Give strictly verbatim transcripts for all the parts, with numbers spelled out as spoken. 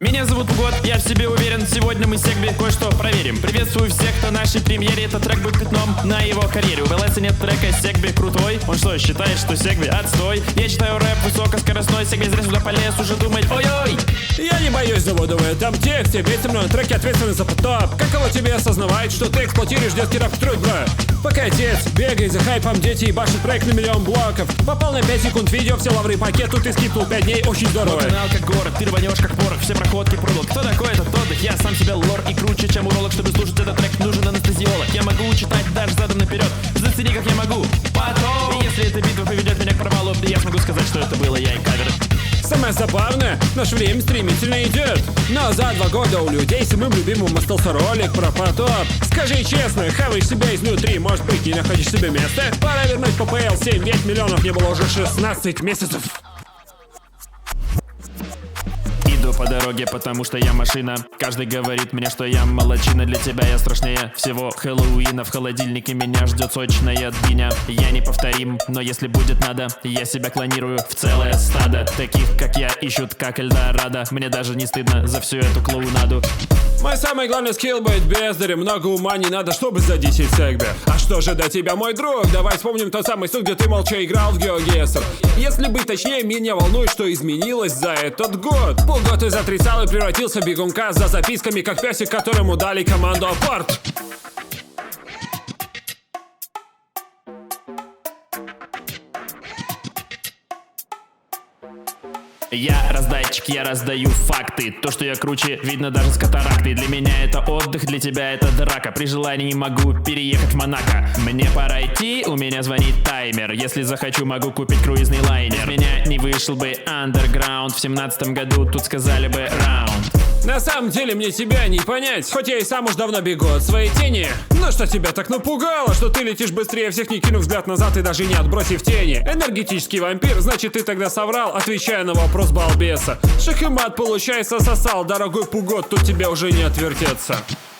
Меня зовут Год, я в себе уверен, сегодня мы с Сегби кое-что проверим. Приветствую всех, кто на нашей премьере, этот трек будет пятном на его карьере. У ВЛС нет трека, Сегби крутой. Он что, считает, что Сегби отстой? Я читаю рэп высокоскоростной, Сегби зря сюда полез, уже думает, ой-ой. Я не боюсь завода в этом тексте, ведь со мной на треке ответственный за потоп. Каково тебе осознавать, что ты эксплуатируешь детский рэп труд, бро? Пока отец бегает за хайпом, дети ебашит проект на миллион блоков. Попал на пять секунд видео, все лавры пакет, тут ты скипнул пять дней, очень здорово. Вот канал как город, ты рванешь как порох, все проходки продал. Кто такой этот отдых? Я сам себя лор и круче, чем уролог. Чтобы слушать этот трек, нужен анестезиолог. Я могу читать даже задом наперед, зацени как я могу. Потом, и если эта битва поведет меня к провалу, я смогу сказать, что это было я и кавер. Самое забавное, наше время стремительно идет. Но за два года у людей с моим любимым остался ролик про потоп. Скажи честно, хаваешь себя изнутри, может быть, не находишь себе места? Пора вернуть по пэ эл семь, ведь миллионов не было уже шестнадцать месяцев. Иду по дороге, потому что я машина. Каждый говорит мне, что я молодчина. Для тебя я страшнее всего Хэллоуина. В холодильнике меня ждет сочная дыня. Я неповторим, но если будет надо, я себя клонирую в целое стадо. Таких, как я, ищут как Эльдорадо. Мне даже не стыдно за всю эту клоунаду. Мой самый главный скилл быть бездарем. Много ума не надо, чтобы задесить Сегби. А что же до тебя, мой друг? Давай вспомним тот самый суд, где ты молча играл в GeoGuessr. Если быть точнее, меня волнует, что изменилось за этот год. Полгода из отрицал и превратился в бегунка за записками, как песик, которому дали команду апорт. Я раздатчик, я раздаю факты. То, что я круче, видно даже с катарактой. Для меня это отдых, для тебя это драка. При желании могу переехать в Монако. Мне пора идти, у меня звонит таймер. Если захочу, могу купить круизный лайнер. Без меня не вышел бы андерграунд. В семнадцатом году тут сказали бы раунд. На самом деле мне тебя не понять, хоть я и сам уж давно бегу от своей тени. Но что тебя так напугало, что ты летишь быстрее всех, не кинув взгляд назад и даже не отбросив тени? Энергетический вампир, значит ты тогда соврал, отвечая на вопрос балбеса. Шах и мат, получается, сосал, дорогой Пугот, тут тебе уже не отвертеться.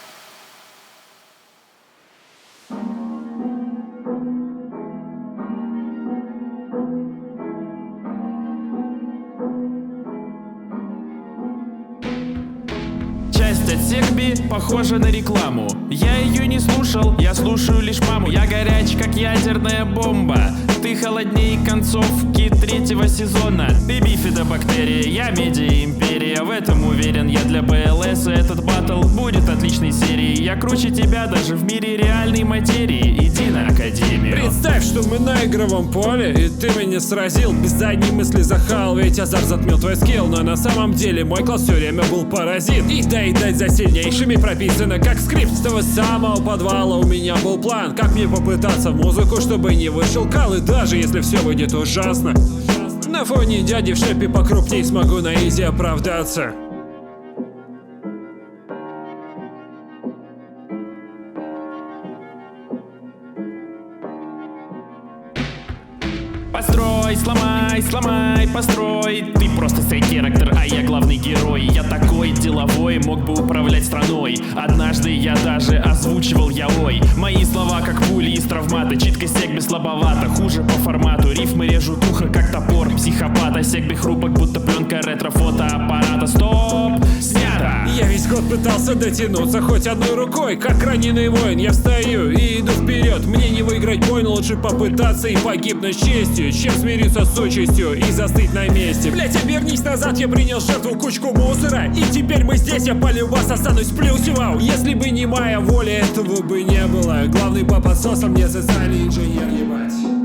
Часть от Сегби похожа на рекламу. Я ее не слушал, я слушаю лишь маму. Я горяч, как ядерная бомба. Ты холодней концовки третьего сезона. Ты бифидобактерия, я медиа-империя. В этом уверен, я для бэ эл эс. Этот баттл будет отличной серией. Я круче тебя даже в мире реальной материи. Иди на академию. Представь, что мы на игровом поле, и ты меня сразил. Без задней мысли захал, ведь азарт затмил твой скилл. Но на самом деле мой класс все время был паразит. И доедать за сильнейшими прописано как скрипт. С того самого подвала у меня был план, как мне попытаться в музыку, чтобы не вышел кал. И даже если все выйдет ужасно, на фоне дяди в шляпе покрупней смогу на изи оправдаться. Построй, сломай, сломай, построй. Ты просто сайд-характер, а я главный герой. Я такой деловой, мог бы управлять страной. Однажды я даже озвучивал яой. Мои слова как пули из травмата. Читка Сегби слабовато, хуже по формату. Рифмы режут ухо как топор психопата. Сегби хрупок, будто пленка ретро-фотоаппарата. Стоп, снято. Я весь год пытался дотянуться хоть одной рукой. Как раненый воин я встаю и иду вперед. Мне не выиграть бой, но лучше попытаться и погибнуть с честью, чем смириться с участью и застыть на месте. Блять, обернись назад, я принял жертву кучку мусора. И теперь мы здесь, я полю вас, останусь в плюсе, вау. Если бы не моя воля, этого бы не было. Главный по подсосам, мне социальный инженер, ебать.